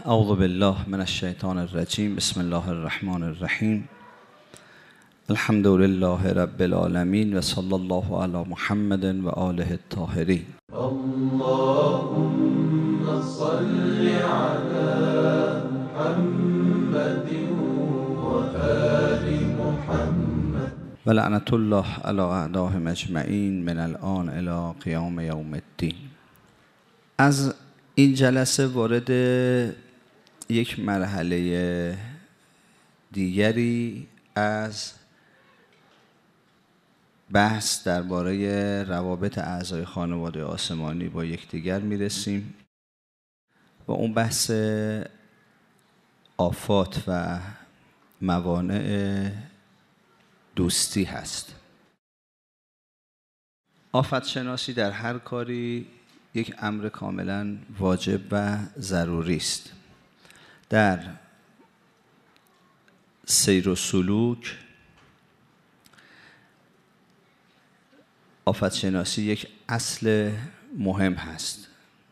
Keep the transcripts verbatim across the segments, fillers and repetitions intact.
اعوذ بالله من الشیطان الرجیم. بسم الله الرحمن الرحیم. الحمد لله رب العالمین و صلی الله علی محمد و آله الطاهرین. اللهم صل علی محمد و آل محمد و لعنت الله علی اعدائهم اجمعین من الان الی قیام یوم الدین. از این جلسه وارد یک مرحله دیگری از بحث درباره روابط اعضای خانواده آسمانی با یکدیگر میرسیم و اون بحث آفات و موانع دوستی هست. آفت شناسی در هر کاری یک امر کاملا واجب و ضروری است. در سیر و سلوک آفت شناسی یک اصل مهم هست.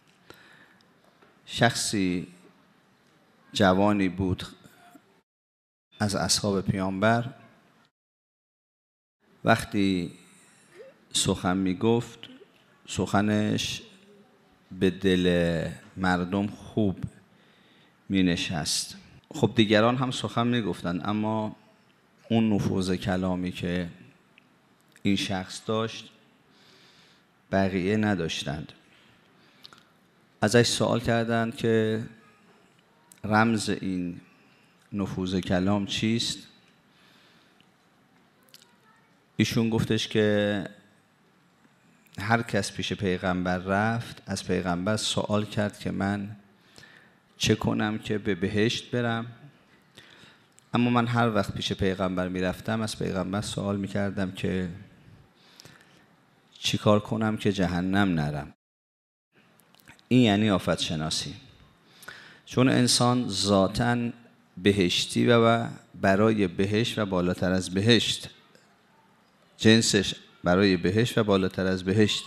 شخصی جوانی بود از اصحاب پیامبر، وقتی سخن می گفت سخنش به دل مردم خوب می نشست. خب دیگران هم سخن می گفتن، اما اون نفوذ کلامی که این شخص داشت بقیه نداشتند. ازش سوال کردند که رمز این نفوذ کلام چیست؟ ایشون گفتش که هر کس پیش پیغمبر رفت از پیغمبر سوال کرد که من چه کنم که به بهشت برم، اما من هر وقت پیش پیغمبر میرفتم از پیغمبر سوال میکردم که چی کار کنم که جهنم نرم. این یعنی آفت شناسی. چون انسان ذاتاً بهشتی و برای بهشت و بالاتر از بهشت، جنسش برای بهشت و بالاتر از بهشته.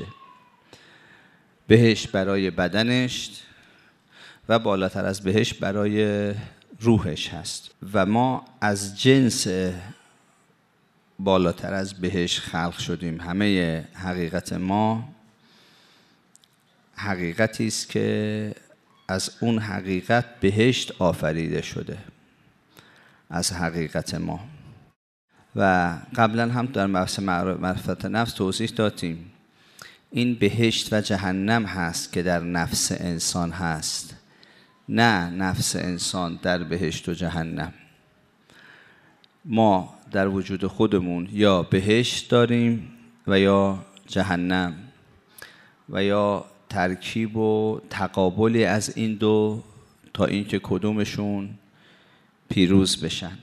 بهشت برای بدنش و بالاتر از بهشت برای روحش هست و ما از جنس بالاتر از بهشت خلق شدیم. همه حقیقت ما حقیقتی است که از اون حقیقت بهشت آفریده شده، از حقیقت ما. و قبلا هم در بحث معرفت نفس توضیح دادیم این بهشت و جهنم هست که در نفس انسان هست، نه نفس انسان در بهشت و جهنم. ما در وجود خودمون یا بهشت داریم و یا جهنم و یا ترکیب و تقابلی از این دو تا اینکه کدومشون پیروز بشن.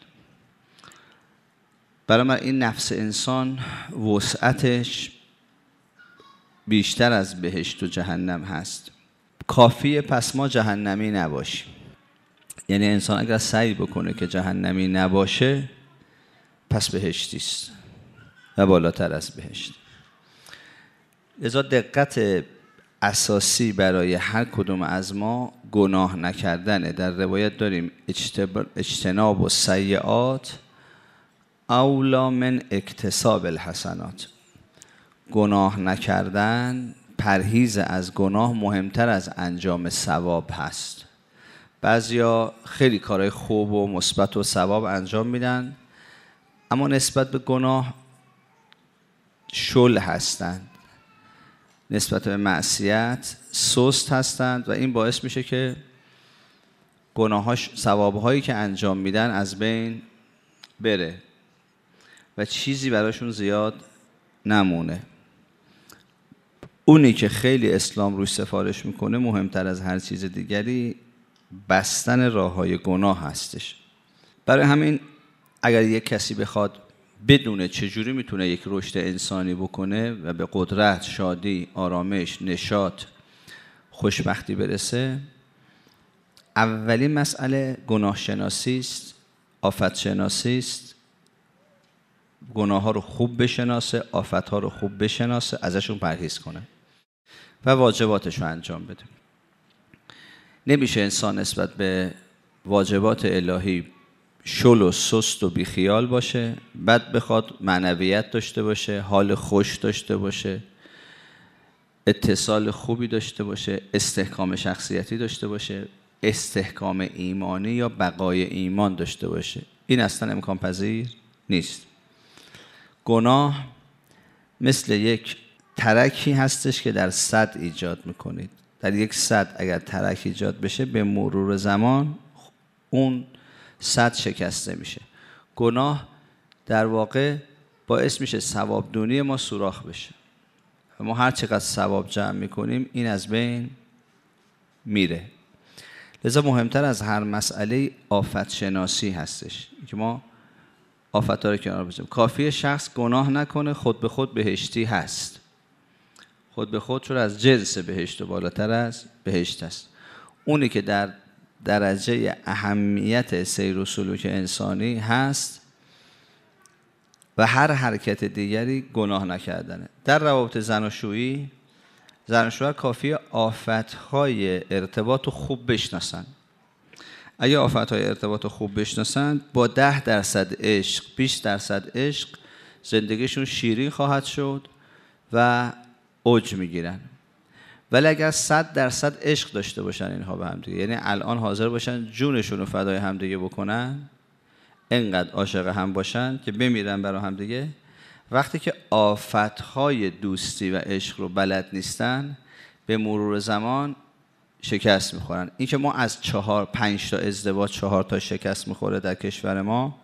برای من این نفس انسان وسعتش بیشتر از بهشت و جهنم هست. کافیه پس ما جهنمی نباشیم. یعنی انسان اگر سعی بکنه که جهنمی نباشه پس بهشتی است و بالاتر از بهشت. لذا دقت اساسی برای هر کدوم از ما گناه نکردنه. در روایت داریم اجتناب و سیئات اولا من اکتساب الحسنات. گناه نکردن، پرهیز از گناه مهمتر از انجام ثواب هست. بعضیا خیلی کارهای خوب و مثبت و ثواب انجام میدن اما نسبت به گناه شل هستند، نسبت به معصیت سست هستند و این باعث میشه که گناهاش، ثوابهایی که انجام میدن از بین بره و چیزی براشون زیاد نمونه. اونی که خیلی اسلام روش سفارش میکنه مهمتر از هر چیز دیگری بستن راههای گناه هستش. برای همین اگر یک کسی بخواد بدونه چجوری میتونه یک رشد انسانی بکنه و به قدرت، شادی، آرامش، نشاط، خوشبختی برسه، اولین مسئله گناه شناسی است، آفت شناسی است. گناه ها رو خوب بشناسه، آفت ها رو خوب بشناسه، ازشون پرهیز کنه و واجباتش رو انجام بده. نمیشه انسان نسبت به واجبات الهی شل و سست و بیخیال باشه، بعد بخواد معنویت داشته باشه، حال خوش داشته باشه، اتصال خوبی داشته باشه، استحکام شخصیتی داشته باشه، استحکام ایمانی یا بقای ایمان داشته باشه. این اصلا امکان پذیر نیست. گناه مثل یک ترکی هستش که در سد ایجاد میکنید. در یک سد اگر ترک ایجاد بشه، به مرور زمان اون سد شکسته میشه. گناه در واقع باعث میشه ثوابدونی ما سوراخ بشه. ما هر چقدر ثواب جمع میکنیم این از بین میره. لذا مهمتر از هر مسئله آفت شناسی هستش که ما آفت‌ها رو کنار بذاریم. کافیه شخص گناه نکنه، خود به خود بهشتی هست. خود به خود چون از جنس بهشت و بالاتر از بهشت است. اونی که در درجه اهمیت سیر و سلوک انسانی هست و هر حرکت دیگری گناه نکردنه. در روابط زناشویی، زن و شوهر کافیه آفت‌های ارتباط خوب بشناسن. اگه آفت‌های ارتباط خوب بشناسن، با ده درصد عشق، بیست درصد عشق، زندگیشون شیرین خواهد شد و اوج میگیرن. ولی اگر صد درصد عشق داشته باشن اینها به هم دیگه، یعنی الان حاضر باشن جونشون رو فدای هم دیگه بکنن، انقدر عاشق هم باشن که بمیرن برای هم دیگه، وقتی که آفت‌های دوستی و عشق رو بلد نیستن، به مرور زمان شکست میخورن. این که ما از چهار پنج تا ازدواج چهار تا شکست میخوره در کشور ما،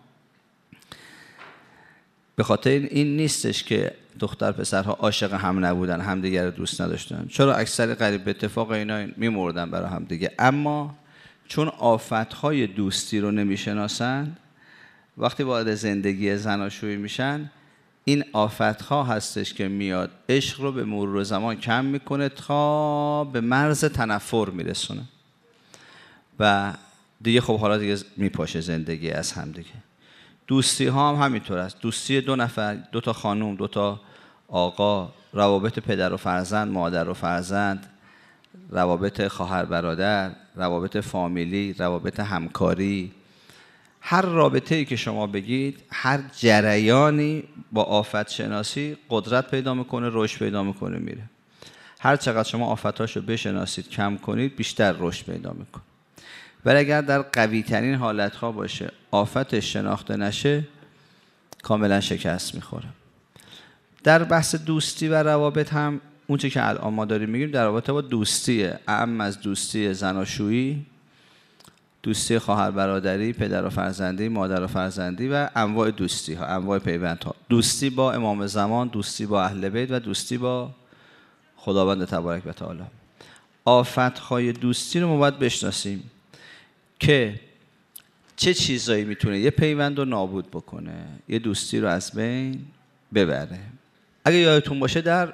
به خاطر این نیستش که دختر پسرها عاشق هم نبودن، همدیگر رو دوست نداشتن. چرا اکثر قریب به اتفاق اینا میمردن برای هم دیگه، اما چون آفت‌های دوستی رو نمیشناسن، وقتی وارد زندگی زناشویی میشن، این آفت‌ها هستش که میاد عشق رو به مرور زمان کم میکنه تا به مرز تنفر میرسونه و دیگه خب حالا دیگه میپاشه زندگی از هم دیگه. دوستی ها هم همینطور است. دوستی دو نفر، دو تا خانم، دو تا آقا، روابط پدر و فرزند، مادر و فرزند، روابط خواهر برادر، روابط فامیلی، روابط همکاری، هر رابطه‌ای که شما بگید، هر جریانی با آفت شناسی قدرت پیدا میکنه، رشد پیدا میکنه، میره. هر چقدر شما آفتاشو بشناسید، کم کنید، بیشتر رشد پیدا میکنه. ولی اگر در قوی ترین حالتها باشه، آفتش شناخته نشه، کاملا شکست میخوره. در بحث دوستی و روابط هم اون چه که الان ما داریم میگیم در رابطه با دوستیه، اعم از دوستی زناشویی، دوستی خواهر برادری، پدر و فرزندی، مادر و فرزندی و انواع دوستی ها، انواع پیوندها. دوستی با امام زمان، دوستی با اهل بیت و دوستی با خداوند تبارک و تعالی. آفت‌های دوستی رو ما باید بشناسیم که چه چیزایی میتونه یه پیوند رو نابود بکنه، یه دوستی رو از بین ببره. اگه یادتون باشه در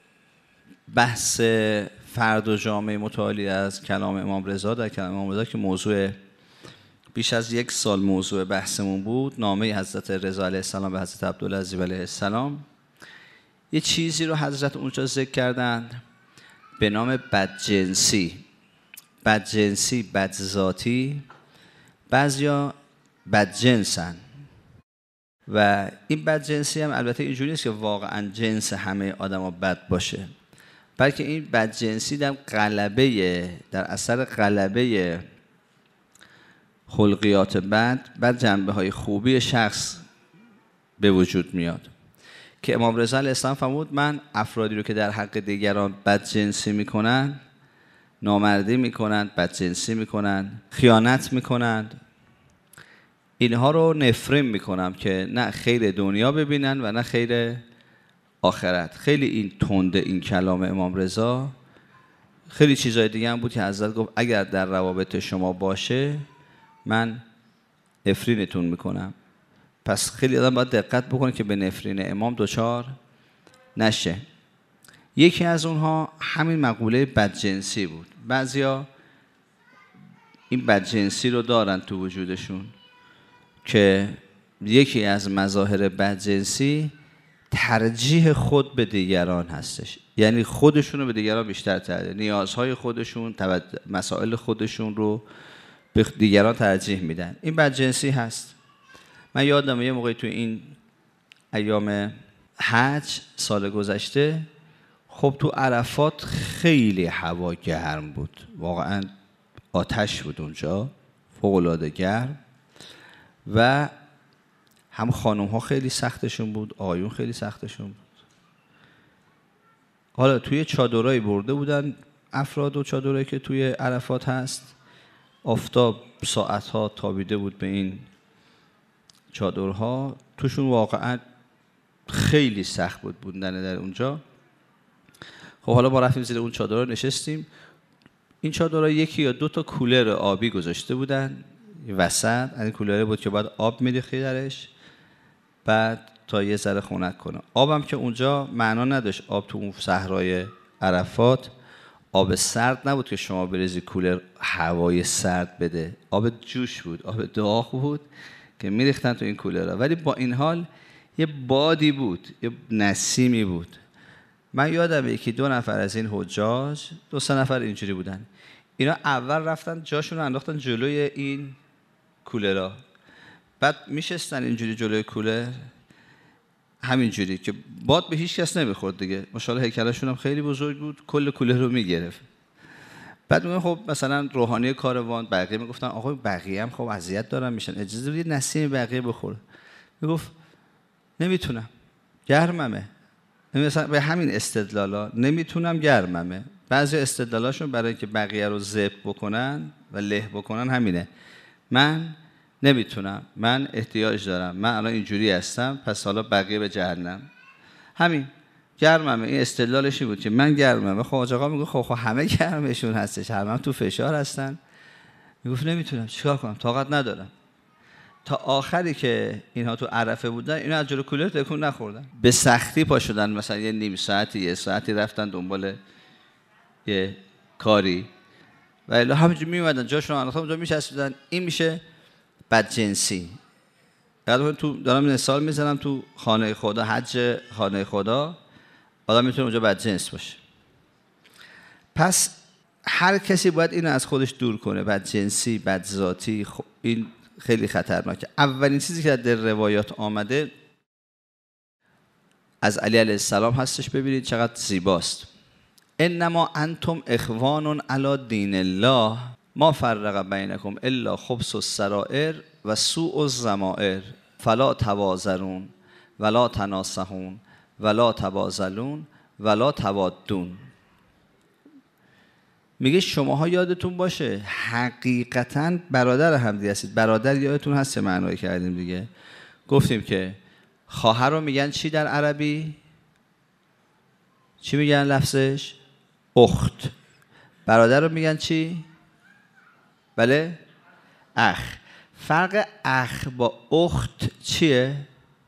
بحث فرد و جامعه متعالی از کلام امام رضا، در کلام امام رضا که موضوع بیش از یک سال موضوع بحثمون بود، نامه حضرت رضا علیه السلام به حضرت عبدالعزیز علیه السلام، یه چیزی رو حضرت اونجا ذکر کردن به نام بدجنسی. بدجنسی، بدذاتی، بعضیا بدجنسن و این بدجنسی هم البته اینجوری نیست که واقعا جنس همه آدما بد باشه، بلکه این بدجنسی در غلبه در اثر غلبه خلقیات بد بر جنبه های خوبی شخص به وجود میاد که امام رضا علیه السلام فرمود من افرادی رو که در حق دیگران بدجنسی میکنن، نامردی میکنند، بدجنسی میکنند، خیانت میکنند، اینها رو نفرین میکنم که نه خیر دنیا ببینن و نه خیر آخرت. خیلی این تنده این کلام امام رضا. خیلی چیزای دیگه هم بود که حضرت گفت اگر در روابط شما باشه من نفرینتون میکنم. پس خیلی آدم باید دقت بکنه که به نفرین امام دچار نشه. یکی از اونها همین مقوله بدجنسی بود. بعضیا این بدجنسی رو دارن تو وجودشون که یکی از مظاهر بدجنسی ترجیح خود به دیگران هستش، یعنی خودشون رو به دیگران بیشتر ترجیح، نیازهای خودشون، مسائل خودشون رو به دیگران ترجیح میدن. این بدجنسی هست. من یادم یه موقعی تو این ایام حج سال گذشته، خب تو عرفات خیلی هوا گرم بود، واقعا آتش بود اونجا، فوق‌العاده گرم، و هم خانم ها خیلی سختشون بود، آقایون خیلی سختشون بود. حالا توی چادرایی برده بودن افراد و چادرایی که توی عرفات هست، آفتاب ساعتها تابیده بود به این چادرها، توشون واقعا خیلی سخت بود بودن در اونجا. خب حالا ما رفتیم زیر اون چادرها نشستیم. این چادرها یکی یا دو تا کولر آبی گذاشته بودن وسط، این کولر بود که بعد آب میریختی درش بعد تا یه ذره خنک کنه. آبم که اونجا معنا نداشت، آب تو اون صحرای عرفات آب سرد نبود که شما بریزی کولر هوای سرد بده، آب جوش بود، آب داغ بود که میریختن تو این کولرها، ولی با این حال یه بادی بود، یه نسیمی بود. من یادم یکی دو نفر از این حجاج، دو سه نفر اینجوری بودن، اینا اول رفتن جاشون رو انداختن جلوی این کولرها، بعد میشستن اینجوری جلوی کولر همینجوری که باد به هیچ کس نمیخورد دیگه، ماشاءالله هیکلشون هم خیلی بزرگ بود، کل کولر رو میگرفت. بعد میگن خب مثلا روحانی کاروان بقیه میگفتن آقا بقیه هم خب اذیت دارن میشن، اجازه بدید نسیم بقیه بخوره. میگفت نمیتونم گرممه، مثلا به همین استدلالا نمیتونم گرممه. بعضی استدلالاشون برای اینکه بقیه رو ذبح بکنن و له بکنن همینه، من نمیتونم، من احتیاج دارم، من الان اینجوری هستم پس حالا بقیه به جهنم. همین گرممه، این استدلالشی بود که من گرممه. خب آقا میگه خب خب همه گرمشون هستش، همه هم تو فشار هستن. میگفت نمیتونم، چیکار کنم، طاقت ندارم. تا آخری که اینها تو عرفه بودن، اینا از جلو کولر تکون نخوردن، به سختی پا شدن، مثلا یه نیم ساعتی یه ساعتی رفتن دنبال یه کاری و الا همینجوری میومدن جاشون انداختن اونجا میشستن. این میشه بدجنسی. یادم تو دارم مثال میزنم، تو خانه خدا، حج خانه خدا، آدم میتونه اونجا بدجنس باشه. پس هر کسی باید اینو از خودش دور کنه، بدجنسی، بدذاتی، این خیلی خطرناکه. اولین چیزی که در روایات آمده از علی علیه السلام هستش، ببینید چقدر زیباست. انما انتم اخوان علی دین الله ما فرق بینکم الا خبث السرائر و سوء الضمائر فلا توازرون ولا تناصحون ولا تبازلون ولا توادون. میگه شماها یادتون باشه حقیقتاً برادر همدیگه هستید. برادر یادتون هست چه معنایی کردیم دیگه؟ گفتیم که خواهر رو میگن چی در عربی؟ چی میگن لفظش؟ اخت. برادر رو میگن چی؟ بله؟ اخ. فرق اخ با اخت چیه؟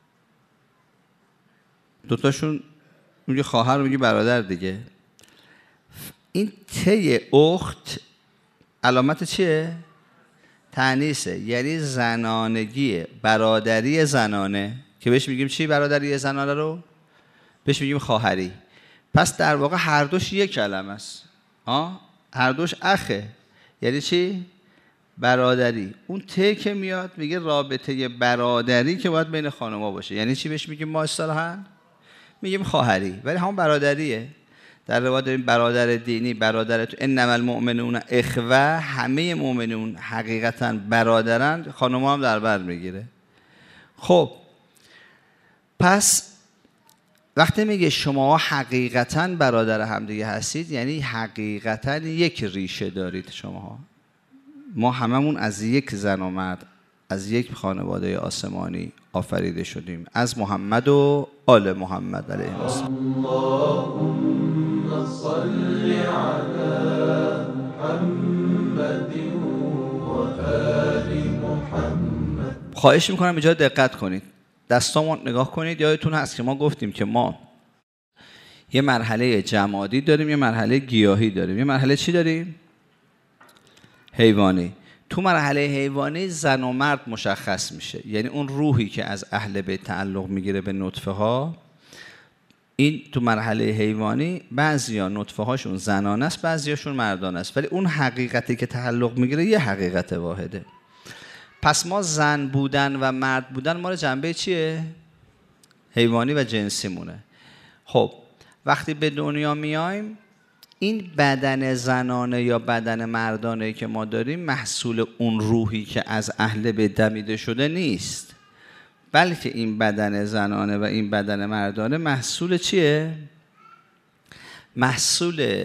دوتاشون میگه خواهر رو میگه برادر دیگه. این تی اخت علامت چیه؟ تانیثه، یعنی زنانگیه، برادری زنانه، که بهش میگیم چی برادری زنانه رو؟ بهش میگیم خواهری. پس در واقع هر دوش یک کلمه است. ها؟ هر دوش اخه. یعنی چی؟ برادری. اون تی که میاد میگه رابطه برادری که باید بین خانم‌ها باشه. یعنی چی بهش میگیم ما اصطلاحاً؟ میگیم خواهری، ولی همون برادریه. در روایت داریم برادر دینی، برادر تو انما المؤمنون اخوه، همه مؤمنون حقیقتا برادرن، خانم‌ها هم در بر میگیره. خب پس وقتی میگه شما حقیقتا برادر همدیگه هستید، یعنی حقیقتا یک ریشه دارید شماها. ما هممون از یک زن و مرد، از یک خانواده آسمانی آفریده شدیم، از محمد و آل محمد علیه السلام. اللهم صل علی محمد و آل محمد. خواهش میکنم اینجا دقت کنید، دستامو نگاه کنید. یادتون هست که ما گفتیم که ما یه مرحله جمادی داریم، یه مرحله گیاهی داریم، یه مرحله چی داریم؟ حیوانی. تو مرحله حیوانی زن و مرد مشخص میشه، یعنی اون روحی که از اهل بیت تعلق میگیره به نطفه ها این تو مرحله حیوانی بعضیا نطفه هاشون زنانه است، بعضیاشون مردانه است، ولی اون حقیقتی که تعلق میگیره یه حقیقت واحده. پس ما زن بودن و مرد بودن ما رو جنبه چیه؟ حیوانی و جنسی مونه. خب وقتی به دنیا میایم این بدن زنانه یا بدن مردانه که ما داریم محصول اون روحی که از اهل بیت دمیده شده نیست، بلکه این بدن زنانه و این بدن مردانه محصول چیه؟ محصول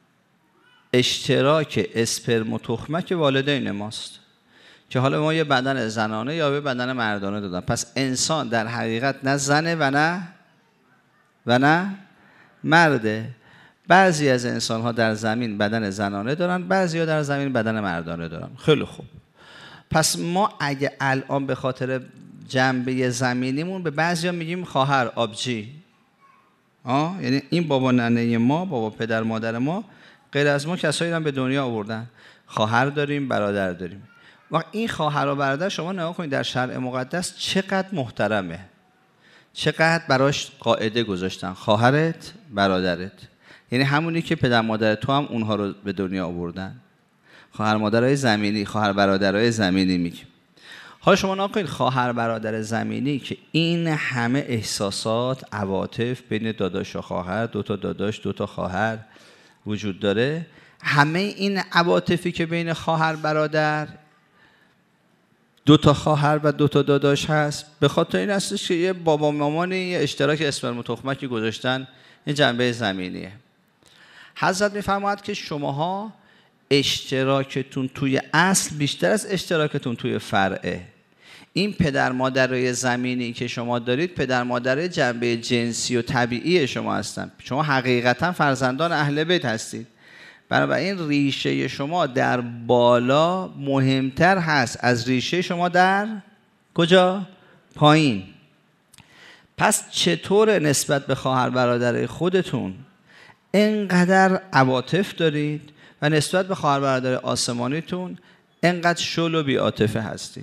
اشتراک اسپرم و تخمک والدین ماست که حالا ما یه بدن زنانه یا یه بدن مردانه دادن. پس انسان در حقیقت نه زنه و نه و نه مرده. بعضی از انسان ها در زمین بدن زنانه دارن، بعضی ها در زمین بدن مردانه دارن. خیلی خوب. پس ما اگه الان به خاطر جنبه زمینیمون به بعضی ها میگیم خواهر، آبجی، آه؟ یعنی این بابا ننه ما، بابا پدر مادر ما، غیر از ما کسایی هم به دنیا آوردن. خواهر داریم، برادر داریم. و این خواهر و برادر شما نگاه کنید در شرع مقدس چقدر محترمه، چقدر براش قاعده گذاشتن. خواهرت، برادرت، یعنی همونی که پدر مادر تو هم اونها رو به دنیا آوردن. خواهر مادرای زمینی، خواهر برادرای زمینی میگیم. حالا شما نگاه کنید خواهر برادر زمینی که این همه احساسات، عواطف بین داداش و خواهر، دو تا داداش، دو تا خواهر وجود داره، همه این عواطفی که بین خواهر برادر، دو تا خواهر و دو تا داداش هست، به خاطر این هستش که یه بابا مامانی یه اشتراک اسپرم و تخمکی گذاشتن. این جنبه زمینیه. حضرت میفرماید که شماها اشتراکتون توی اصل بیشتر از اشتراکتون توی فرعه. این پدر مادرای زمینی که شما دارید پدر مادرای جنبه جنسی و طبیعی شما هستن. شما حقیقتا فرزندان اهل بیت هستید. بنابراین ریشه شما در بالا مهمتر هست از ریشه شما در کجا؟ پایین. پس چطور نسبت به خواهر برادر خودتون اینقدر عواطف دارید و نسبت به خواهر برادر آسمانیتون اینقدر شل و بی عاطفه هستید؟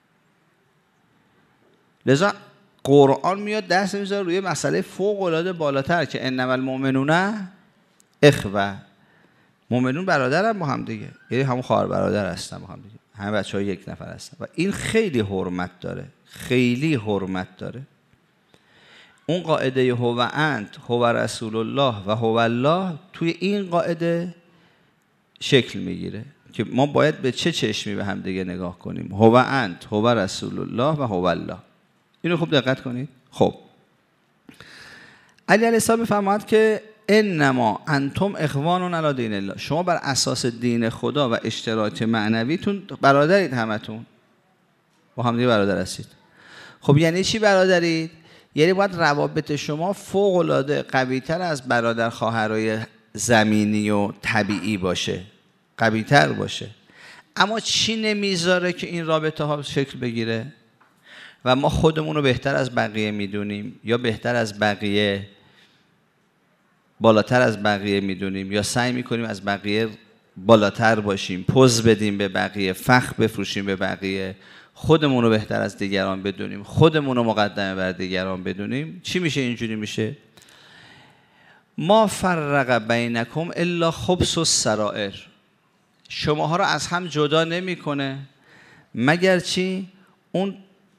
لذا قرآن میاد دست میذاره روی مسئله فوق العاده بالاتر که انما المؤمنون اخوه. مؤمنون برادر هم با هم دیگه، یعنی همون خواهر برادر هستن با هم دیگه، همه بچه‌ها یک نفر هستن و این خیلی حرمت داره، خیلی حرمت داره. اون قاعده هو انت هو رسول الله و هو الله توی این قاعده شکل میگیره که ما باید به چه چشمی به هم دیگه نگاه کنیم. هو انت هو رسول الله و هو الله. اینو خوب دقت کنید. خب علی علیه السلام میفرماید که انما انتم اخوان علی دین الله. شما بر اساس دین خدا و اشتراک معنویتون برادرید، همتون با هم دیگه برادر هستید. خب یعنی چی برادرید؟ یعنی باید روابط شما فوق العاده قوی‌تر از برادر خواهرای زمینی و طبیعی باشه، قوی‌تر باشه. اما چی نمیذاره که این رابطه ها شکل بگیره؟ و ما خودمون رو بهتر از بقیه میدونیم یا بهتر از بقیه، بالاتر از بقیه میدونیم یا سعی میکنیم از بقیه بالاتر باشیم، پوز بدیم به بقیه، فخر بفروشیم به بقیه، خودمون رو بهتر از دیگران بدونیم، خودمون رو مقدمه بر دیگران بدونیم. چی میشه؟ اینجوری میشه ما فرق بینکم الا خبث السرائر. شماها رو از هم جدا نمیکنه مگر چی؟ اون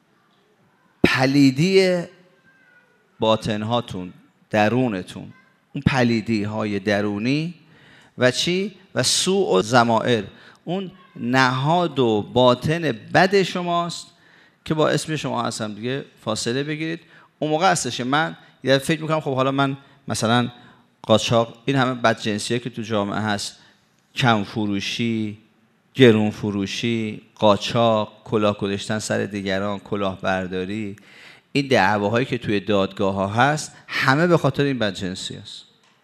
پلیدی باطنهاتون، درونتون، اون پلیدی های درونی و چی؟ و سوء و ضمائر، اون نهاد و باطن بد شماست که با اسم شما هستم دیگه فاصله بگیرید. اون موقع هستش من یه فکر میکنم خب حالا من مثلا قاچاق، این همه بدجنسیه که تو جامعه هست، کم فروشی، گرون فروشی، قاچاق، کلاه گذاشتن سر دیگران، کلاه برداری، این دعواهایی که توی دادگاه ها هست همه به خاطر این بدجنسی هست.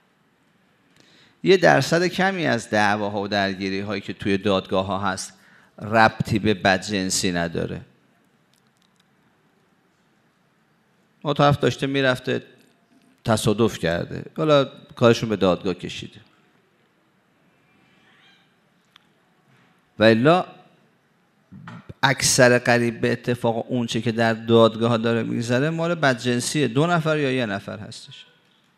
یه درصد کمی از دعواها و درگیری هایی که توی دادگاه ها هست ربطی به بدجنسی نداره. ما طرف داشته میرفته تصادف کرده، حالا کارشون به دادگاه کشیده، و الا اکثر قریب به اتفاق اون چه که در دادگاه ها داره میگذره مال بدجنسیه، دو نفر یا یه نفر هستش.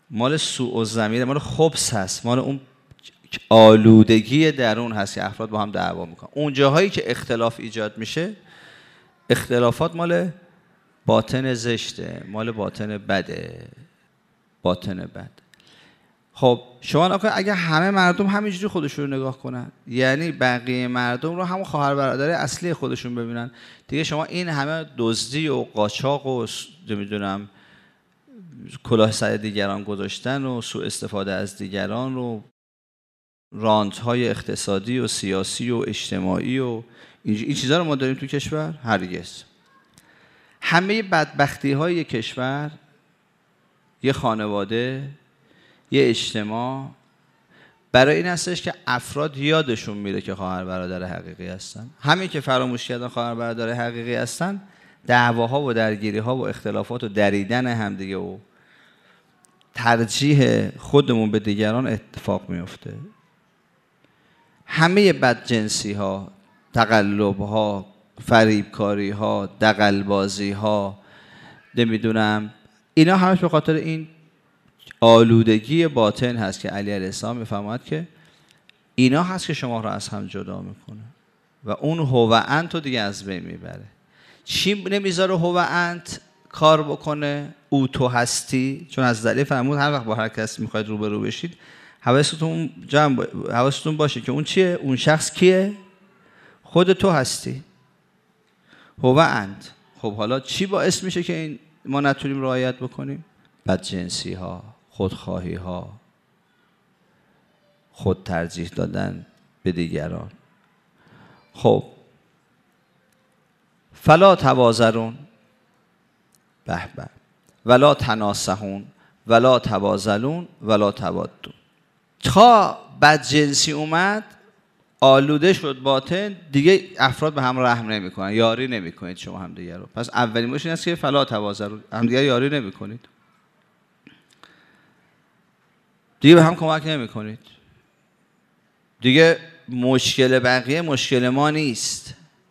مال سوء الضمیر، مال خبث هست، مال اون آلودگی درون هست که افراد با هم دعوا میکنن. اون جاهایی که اختلاف ایجاد میشه، اختلافات مال باطن زشته، مال باطن بده، باطن بد. خب شما نکنید اگر همه مردم همینجوری خودشون رو نگاه کنن، یعنی بقیه مردم رو همون خواهر برادر اصلی خودشون ببینن، دیگه شما این همه دزدی و قاچاق و نمیدونم کلاه سر دیگران گذاشتن و سوء استفاده از دیگران و رانت‌های اقتصادی و سیاسی و اجتماعی و این چیزا رو ما داریم تو کشور؟ هرگز. همه بدبختی‌های کشور، یه خانواده، یه اجتماع، برای این هستش که افراد یادشون میره که خواهر برادر حقیقی هستن. همین که فراموش کردن خواهر برادر حقیقی هستن، دعواها و درگیری‌ها و اختلافات و دریدن همدیگه و ترجیح خودمون به دیگران اتفاق میفته. همه بدجنسی‌ها، تقلب‌ها، فریبکاری‌ها، دغل‌بازی‌ها، نمیدونم، اینا همش به خاطر این آلودگی باطن هست که علی علیه السلام میفرماید که اینا هست که شما رو از هم جدا میکنه و اون هو انت رو دیگه از بین میبره. چی نمیذاره هو انت کار بکنه؟ او تو هستی. چون از دلیل فرمود هر وقت با هر کسی میخواید روبرو بشید حواستون جمع با... حواستون باشه که اون چیه؟ اون شخص کیه؟ خود تو هستی، هو انت. خب حالا چی باعث میشه که این ما نتونیم رعایت بکنیم؟ بدجنسی ها، خودخواهی ها، خود ترجیح دادن به دیگران. خب فلا تبازرون، به به، ولا تناسحون، ولا تبازلون، ولا تبادون. تا بدجنسی اومد، آلوده شد باطن، دیگه افراد به هم رحم نمیکنن، یاری نمیکنید شما هم دیگه رو. پس اولین موضوع این است که فلا تبازرون، هم دیگه یاری نمیکنید، دیگه به هم کمک نمی کنید. دیگه مشکل بقیه مشکل ما نیست.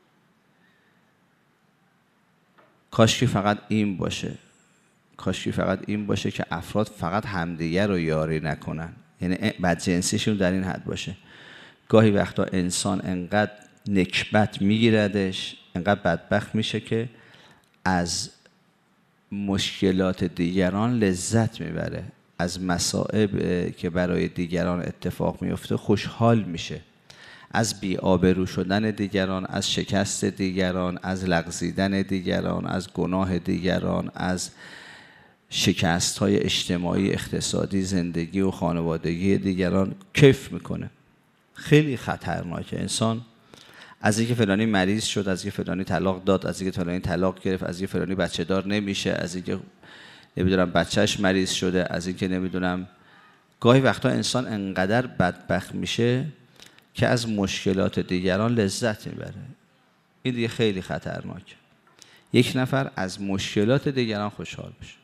کاشکی فقط این باشه، کاشکی فقط این باشه که افراد فقط همدیگه رو یاری نکنن، یعنی بدجنسیشون در این حد باشه. گاهی وقتا انسان انقدر نکبت میگیردش، انقدر بدبخت میشه که از مشکلات دیگران لذت میبره، از مصائب که برای دیگران اتفاق میفته خوشحال میشه، از بی‌آبرو شدن دیگران، از شکست دیگران، از لغزیدن دیگران، از گناه دیگران، از شکست‌های اجتماعی، اقتصادی، زندگی و خانوادگی دیگران کیف میکنه. خیلی خطرناکه. انسان از اینکه فلانی مریض شد، از اینکه فلانی طلاق داد، از اینکه فلانی طلاق گرفت، از اینکه فلانی بچه دار نمیشه، از اینکه نمیدونم بچهش مریض شده، از اینکه نمیدونم، گاهی وقتا انسان انقدر بدبخت میشه که از مشکلات دیگران لذت میبره. این دیگه خیلی خطرناکه. یک نفر از مشکلات دیگران خوشحال بشه،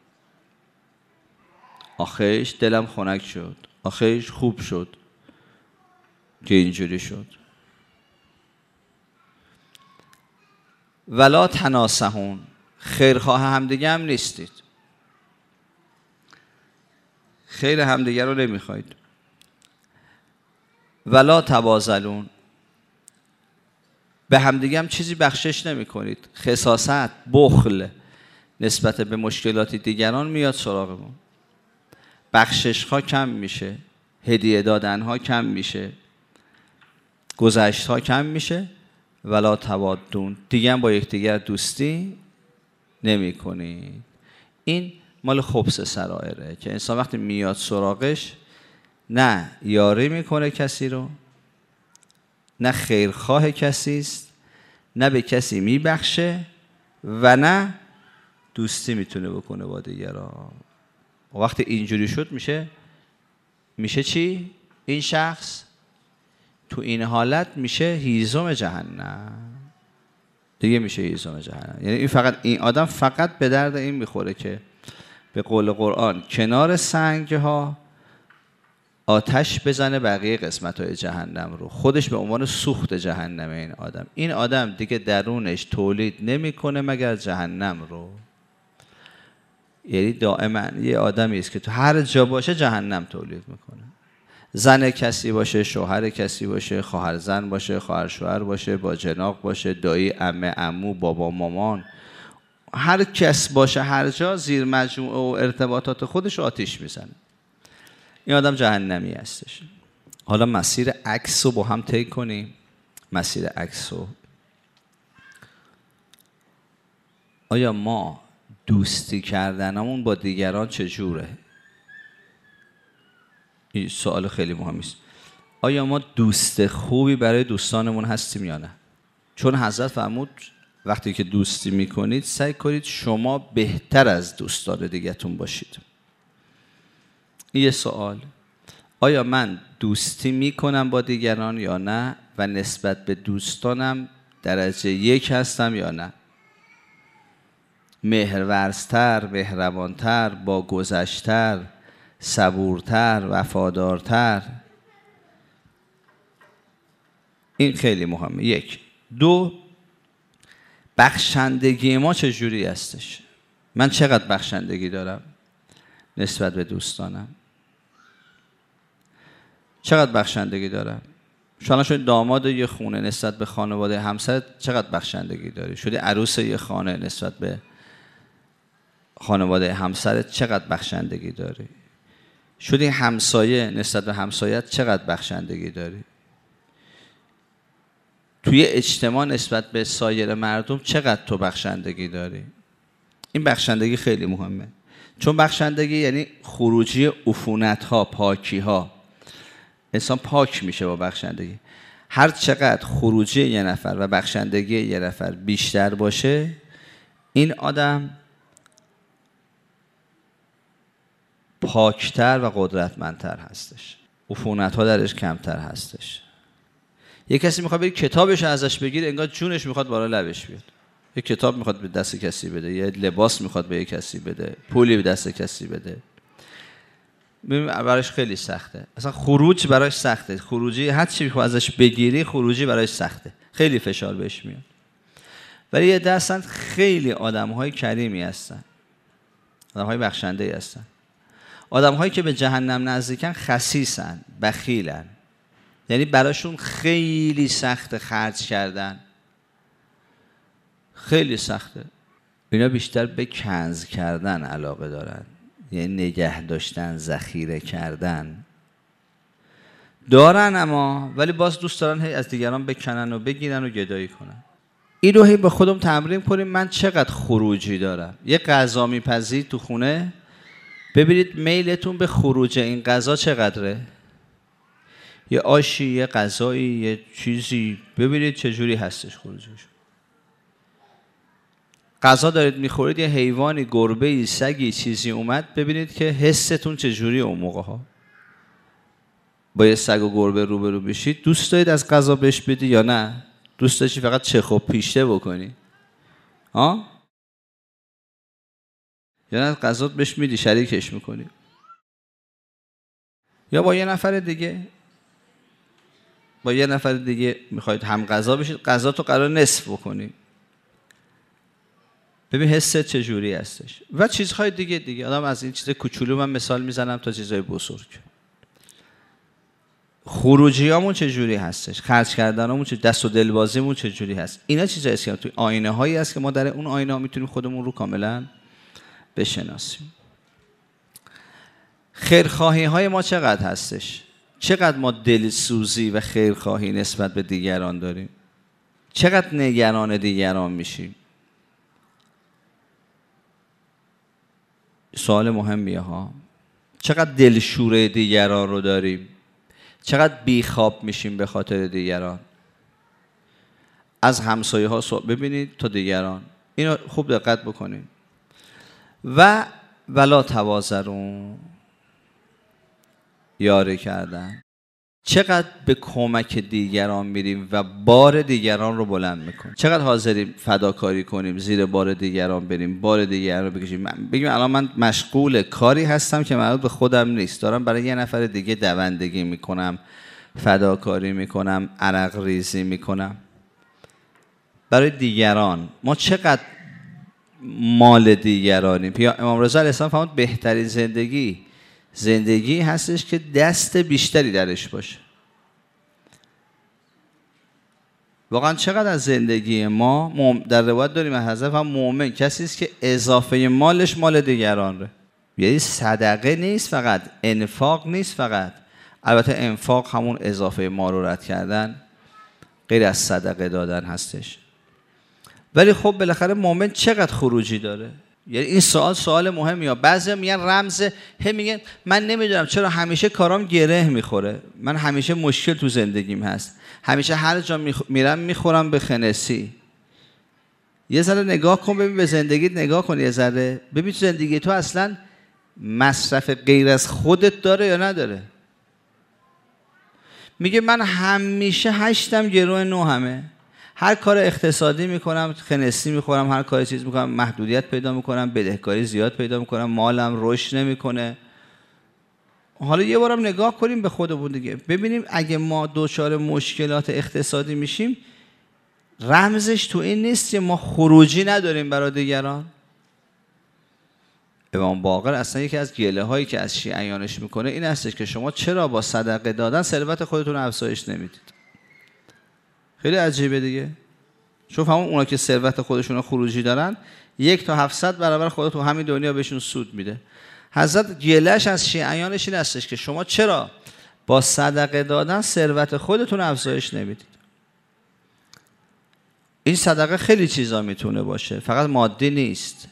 آخیش دلم خنک شد، آخیش خوب شد که اینجوری شد. ولا تناسحون، خیرخواه همدیگه هم نیستید، خیر همدیگه رو نمیخواید. ولا تبازلون، به همدیگه هم چیزی بخشش نمی کنید. خساست، بخل نسبت به مشکلات دیگران میاد سراغمون، بخشش ها کم میشه، هدیه دادن ها کم میشه، گذشت ها کم میشه. ولا تبادون، دیگه هم با یکدیگر دوستی نمی کنید. این مال خبث سرائره که انسان وقتی میاد سراغش نه یاری میکنه کسی رو، نه خیرخواه کسی است، نه به کسی میبخشه و نه دوستی میتونه بکنه با دیگران. وقتی اینجوری شد میشه میشه چی؟ این شخص تو این حالت میشه هیزم جهنم. دیگه میشه هیزم جهنم. یعنی این فقط این آدم فقط به درد این میخوره که به قول قرآن کنار سنگ ها آتش بزنه بقیه قسمت های جهنم رو، خودش به عنوان سوخت جهنم. این آدم این آدم دیگه درونش تولید نمیکنه مگر جهنم رو. یعنی دائما یه آدمی است که تو هر جا باشه جهنم تولید میکنه. زن کسی باشه، شوهر کسی باشه، خواهر زن باشه، خواهر شوهر باشه، با جناق باشه، دایی، عمه، عمو، بابا، مامان، هر کس باشه هر جا زیر مجموعه و ارتباطات خودش آتیش میزنه. این آدم جهنمی هستش. حالا مسیر عکس رو با هم طی کنیم. مسیر عکس رو، آیا ما دوستی کردنمون با دیگران چجوره؟ این سوال خیلی مهمی است. آیا ما دوست خوبی برای دوستانمون هستیم یا نه؟ چون حضرت فرمود وقتی که دوستی میکنید سعی کنید شما بهتر از دوستان دیگه‌تون باشید. این یه سوال. آیا من دوستی میکنم با دیگران یا نه و نسبت به دوستانم درجه یک هستم یا نه؟ مهرورزتر، مهربانتر، با گذشتر، صبورتر، وفادارتر. این خیلی مهمه. یک. دو، بخشندگی ما چجوری هستش؟ من چقدر بخشندگی دارم نسبت به دوستانم؟ چقدر بخشندگی دارم؟ شما شدی داماد یه خونه نسبت به خانواده همسر، چقدر بخشندگی داری؟ شدی عروس یه خانه نسبت به خانواده همسرت، چقدر بخشندگی داری؟ شدی همسایه نسبت به همسایت، چقدر بخشندگی داری؟ توی اجتماع نسبت به سایر مردم چقدر تو بخشندگی داری؟ این بخشندگی خیلی مهمه، چون بخشندگی یعنی خروجی عفونت ها، پاکی ها. انسان پاک میشه با بخشندگی. هر چقدر خروجی یه نفر و بخشندگی یه نفر بیشتر باشه، این آدم پاکتر و قدرتمندتر هستش، عفونت ها درش کمتر هستش. یه کسی میخواد بگه کتابش ازش بگیر، انگار جونش میخواد بالا لبش بیاد. یه کتاب میخواد به دست کسی بده، یه لباس میخواد به کسی بده، پولی به دست کسی بده، براش خیلی سخته. اصلا خروج براش سخته. خروجی هر چی میخواد ازش بگیری، خروجی براش سخته، خیلی فشار بهش میاد. ولی یه دستن خیلی آدم‌های کریمی هستن، آدم‌های بخشنده‌ای هستن. آدم‌هایی که به جهنم نزدیکن خسیسن، بخیلن. یعنی براشون خیلی سخت خرج کردن، خیلی سخته. اینا بیشتر به کنز کردن علاقه دارن، یعنی نگه داشتن، ذخیره کردن دارن، اما ولی باز دوست دارن هی از دیگران بکنن و بگیرن و گدایی کنن. این رو هی به خودم تمرین کنیم. من چقدر خروجی دارم؟ یه غذا میپزید تو خونه، ببینید میلتون به خروج این غذا چقدره. یه آشی، یه غذایی، یه چیزی، ببینید چجوری هستش خروجش. غذا دارید میخورید، یه حیوانی، گربه‌ای، سگی، چیزی اومد، ببینید که حستون چجوری اون موقع ها. با یه سگ و گربه روبرو بشید، دوست دارید از غذا بهش بدی یا نه؟ دوست داشتی فقط چه خوب پیشته بکنی؟ ها؟ یا نه غذا بهش میدی، شریکش میکنی؟ یا با یه نفر دیگه با یه نفر دیگه میخواید هم غذا بشید، غذا تو قرار نصف بکنی، ببین حست چجوری هستش. و چیزهای دیگه دیگه آدم از این چیز کوچولو من مثال میزنم تا چیزهای بزرگ. خروجیامون چجوری هستش، خرج کردنامون چه، دست و دلبازیمون چجوری هست. اینا چیزایی است که توی آینه هایی هست که ما در اون آینه ها میتونیم خودمون رو کاملا بشناسیم. خیرخواهی های ما چقدر هستش؟ چقدر ما دلسوزی و خیرخواهی نسبت به دیگران داریم؟ چقدر نگران دیگران میشیم؟ سوال مهمیه ها. چقدر دلشوره دیگران رو داریم؟ چقدر بیخواب میشیم به خاطر دیگران؟ از همسایه ها ببینید تا دیگران. اینو خوب دقت بکنید. و ولا تواضعون، یاری کردن. چقدر به کمک دیگران میریم و بار دیگران رو بلند میکنیم. چقدر حاضریم فداکاری کنیم، زیر بار دیگران بریم، بار دیگران رو بکشیم. بگیم الان من مشغول کاری هستم که مربوط به خودم نیست، دارم برای یه نفر دیگه دوندگی میکنم، فداکاری میکنم، عرق ریزی میکنم برای دیگران. ما چقدر مال دیگرانیم. امام رضا علیه السلام فرمود بهترین زندگی زندگی هستش که دست بیشتری درش باشه. واقعا چقدر از زندگی ما در روایت داریم از حضرت هم مؤمن کسی است که اضافه مالش مال دیگران ره. یعنی صدقه نیست فقط، انفاق نیست فقط. البته انفاق همون اضافه مال رو رد کردن، غیر از صدقه دادن هستش. ولی خب بالاخره مؤمن چقدر خروجی داره؟ یعنی این سوال سوال مهمیه. بعضیا میگن رمز، هم میگن من نمیدونم چرا همیشه کارام گره میخوره، من همیشه مشکل تو زندگیم هست، همیشه هر جا میرم میخورم به خنسی. یه ذره نگاه کن ببین به زندگیت، نگاه کن یه ذره ببین تو زندگی تو اصلا مصرف غیر از خودت داره یا نداره. میگه من همیشه هشتم گروه نو همه، هر کار اقتصادی میکنم خنسی میخورم، هر کار چیز میکنم محدودیت پیدا میکنم، بدهکاری زیاد پیدا میکنم، مالم رشد نمیکنه. حالا یه بارم نگاه کنیم به خودمون دیگه، ببینیم اگه ما دچار مشکلات اقتصادی میشیم رمزش تو این نیست که ما خروجی نداریم برای دیگران. امام باقر اصلا یکی از گله هایی که از شیعیانش میکنه این هستش که شما چرا با صدقه دادن ثروت خودتون افزایش نمیدید. خیلی عجیبه دیگه. چون همون اونا که ثروت خودشون خروجی دارن یک تا هفتصد برابر خدا تو همین دنیا بهشون سود میده. حضرت گلهش از شیعیانش این هستش که شما چرا با صدقه دادن ثروت خودتون افزایش نمیدید. این صدقه خیلی چیزا میتونه باشه، فقط مادی نیست.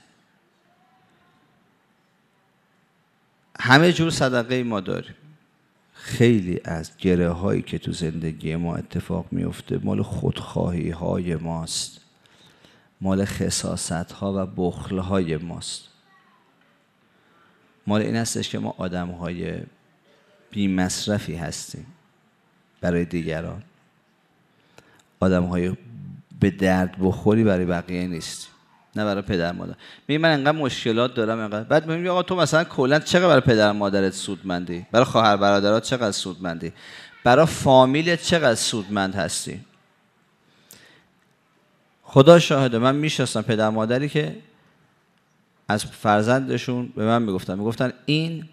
همه جور صدقه ما داریم. خیلی از گره هایی که تو زندگی ما اتفاق میفته مال خودخواهی های ماست، مال خساست ها و بخل های ماست. مال این هستش که ما آدم های بی مصرفی هستیم برای دیگران، آدم های به درد بخوری برای بقیه نیستیم، نه برای پدر مادر. میگه من انقدر مشکلات دارم انقدر، بعد میگم آقا تو مثلا کلا چقدر برای پدر مادرت سودمندی، برای خواهر برادرات چقدر سودمندی، برای فامیلت چقدر سودمند هستی. خدا شاهده من میشناسم پدر مادری که از فرزندشون به من میگفتن میگفتن این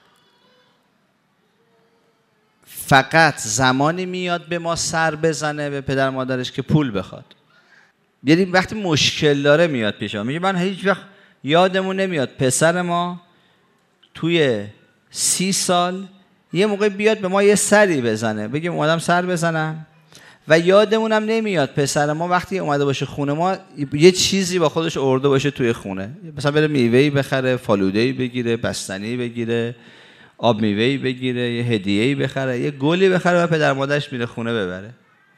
فقط زمانی میاد به ما سر بزنه به پدر مادرش که پول بخواد. یعنی وقتی مشکل داره میاد پیش ما. میگه من هیچ وقت یادمون نمیاد پسر ما توی سی سال یه موقع بیاد به ما یه سری بزنه بگیم اومدم سر بزنم، و یادمونم نمیاد پسر ما وقتی اومده باشه خونه ما یه چیزی با خودش آورده باشه توی خونه، مثلا بره میوه‌ای بخره، فالوده‌ای بگیره، بستنی بگیره، آب میوه‌ای بگیره، یه هدیه‌ای بخره، یه گلی بخره و پدر مادرش میره خونه ببره.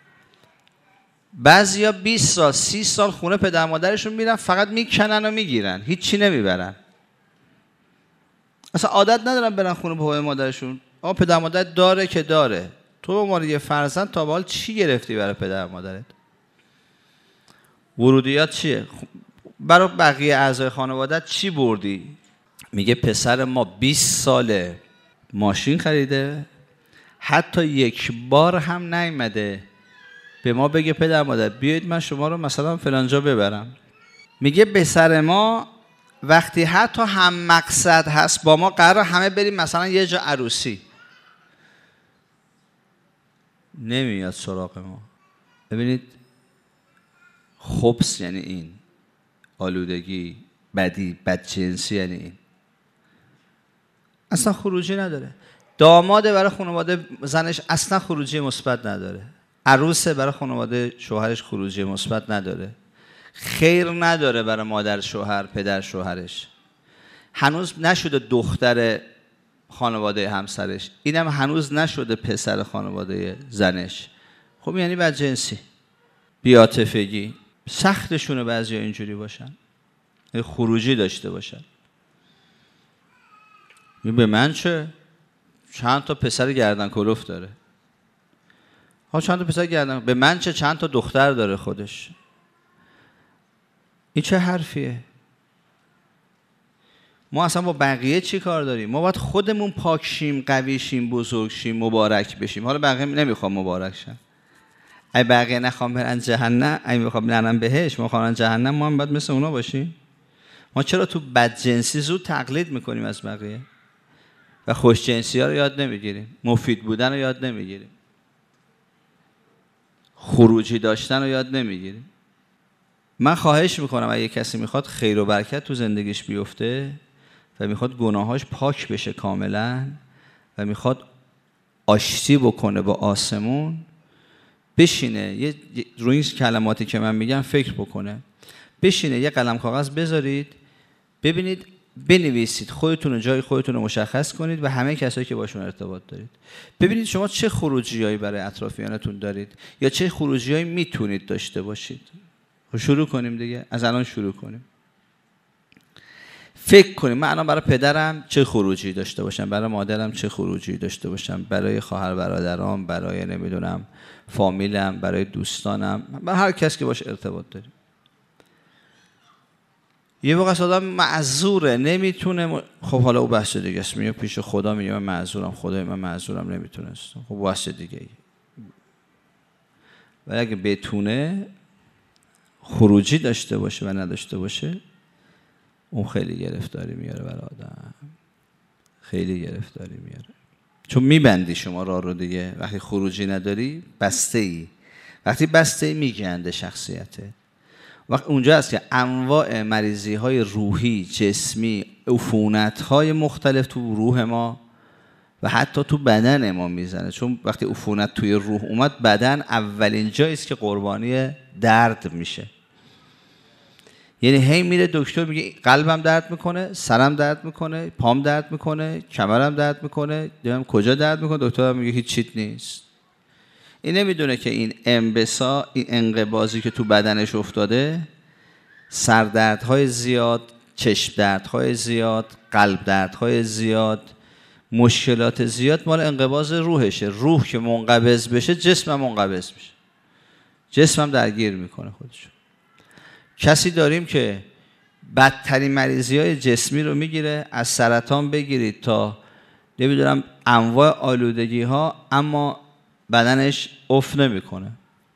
بعضیا بیست سال سی سال خونه پدر مادرشون میرن فقط میکنن و میگیرن، هیچی نمیبرن، اصلا عادت ندارن برن خونه پدر مادرشون. آقا پدر مادر داره که داره، تو به عنوان یه فرزند تا به حال چی گرفتی برای پدر مادرت؟ ورودیات چیه؟ برای بقیه اعضای خانوادت چی بردی؟ میگه پسر ما بیست ساله ماشین خریده، حتی یک بار هم نیامده به ما بگه پدر مادر بیایید من شما رو مثلا فلانجا ببرم. میگه پسر ما وقتی حتی هم مقصد هست با ما قرار همه بریم مثلا یه جا عروسی، نمیاد سراغ ما. ببینید خبث یعنی این، آلودگی، بدی، بدجنسی یعنی این. اصلا خروجی نداره. داماده برای خانواده زنش اصلا خروجی مثبت نداره. عروسه برای خانواده شوهرش خروجی مثبت نداره. خیر نداره برای مادر شوهر، پدر شوهرش. هنوز نشده دختر خانواده همسرش، اینم هنوز نشده پسر خانواده زنش. خب یعنی بدجنسی، بی‌عاطفگی. سختشونه بعضیا اینجوری باشن، خروجی داشته باشن. به من چه؟ چند تا پسر گردن کلوف داره. ها چند تا پسر گردن، به من چه؟ چند تا دختر داره خودش. این چه حرفیه؟ ما اصلا با بقیه چی کار داریم؟ ما باید خودمون پاک شیم، قوی شیم، بزرگ شیم، مبارک بشیم. حالا بقیه نمیخوام مبارک شن. ای بقیه نخوام برن جهنم، ای میخوام برن بهشت، ما خواهن جهنم، ما هم باید مثل اونا باشیم. ما چرا تو بدجنسی زود تقلید میکنیم از بقیه و خوشجنسی ها رو یاد نمیگیریم، مفید بودن رو یاد نمیگیریم، خروجی داشتن رو یاد نمیگیریم؟ من خواهش میکنم اگه کسی میخواد خیر و برکت تو زندگیش بیفته و میخواد گناهاش پاک بشه کاملا و میخواد آشتی بکنه با آسمون، بشینه یه روی این کلماتی که من میگم فکر بکنه، بشینه یه قلم کاغذ بذارید، ببینید، بنویسید، خودتون رو جای خودتون رو مشخص کنید و همه کسایی که باشون ارتباط دارید، ببینید شما چه خروجیایی برای اطرافیانتون دارید یا چه خروجیایی میتونید داشته باشید. شروع کنیم دیگه، از الان شروع کنیم. فکر کنیم من الان برای پدرم چه خروجی داشته باشم، برای مادرم چه خروجی داشته باشم، برای خواهر برادرام، برای نمیدونم فامیلم، برای دوستانم، برای هر کس که باشه ارتباط داریم. یه موقع آدم معذوره، نمیتونه م... خب حالا او بحث دیگه است، میگه پیش خدا میگه من معذورم، خدای من معذورم نمیتونستم، خب بحث دیگه ای. ولی اگه بتونه خروجی داشته باشه و نداشته باشه، اون خیلی گرفتاری میاره برای آدم، خیلی گرفتاری میاره، چون میبندی شما راه رو دیگه. وقتی خروجی نداری بسته ای، وقتی بسته ای میگنده شخصیته. وقت اونجا هست که انواع مریضی های روحی، جسمی، عفونت های مختلف تو روح ما و حتی تو بدن ما میزنه. چون وقتی عفونت توی روح اومد، بدن اولین جایی است که قربانی درد میشه. یعنی هی میره دکتر میگه قلبم درد میکنه، سرم درد میکنه، پام درد میکنه، کمرم درد میکنه، دیدم کجا درد میکنه، دکترم میگه هیچ چیت نیست. این نمیدونه که این انبساط، این انقباضی که تو بدنش افتاده، سردردهای زیاد، چشم دردهای زیاد، قلب دردهای زیاد، مشکلات زیاد مال انقباض روحشه. روح که منقبض بشه، جسمم منقبض میشه، جسمم درگیر میکنه خودشو. کسی داریم که بدترین مریضی های جسمی رو میگیره، از سرطان بگیرید تا نمیدونم انواع آلودگی ها، اما بدنش افت نمیکنه،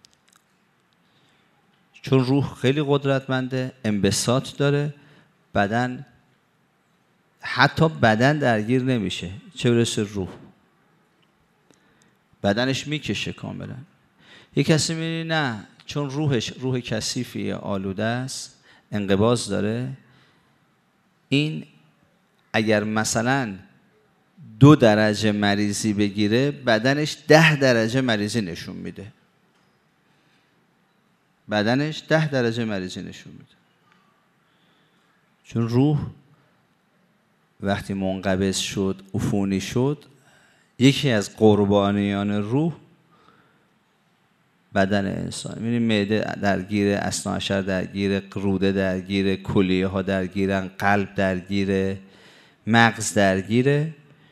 چون روح خیلی قدرتمنده، انبساط داره، بدن حتی بدن درگیر نمیشه، چه برسه روح، بدنش میکشه کاملا. یک کسی میگه نه، چون روحش روح کثیفی آلوده است، انقباض داره، این اگر مثلا دو درجه مریضی بگیره، بدنش ده درجه مریضی نشون میده، بدنش ده درجه مریضی نشون میده. چون روح وقتی منقبض شد، عفونی شد، یکی از قربانیان روح بدن انسان. می‌بینید معده درگیر، اثنا عشر درگیر، روده درگیر، کلیه ها درگیرن، قلب درگیره، مغز درگیره،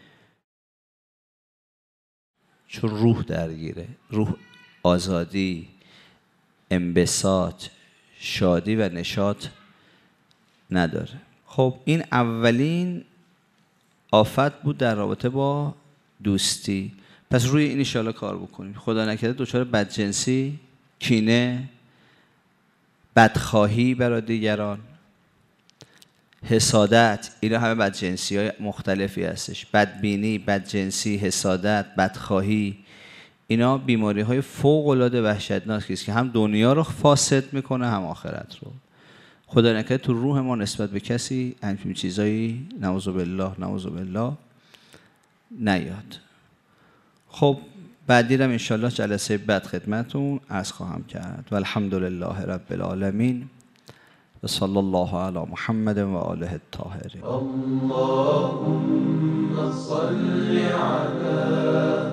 چون روح درگیره. روح آزادی، انبساط، شادی و نشاط نداره. خب این اولین آفت بود در رابطه با دوستی. پس روی این انشاءالله کار بکنیم. خدا نکرده دچار بدجنسی، کینه، بدخواهی برای دیگران، حسادت، اینا همه بدجنسی های مختلفی هستش. بدبینی، بدجنسی، حسادت، بدخواهی، اینا بیماری های فوق العاده وحشتناکی است که هم دنیا رو فاسد میکنه هم آخرت رو. خدا نکرده تو روح ما نسبت به کسی همچین چیزایی نعوذ بالله نعوذ بالله نیاد. خب بعدی رو انشالله جلسه بعد خدمتون عرض خواهم کرد. و الحمدلله رب العالمین و صلی الله علی محمد و آله الطاهرین. اللهم صل علی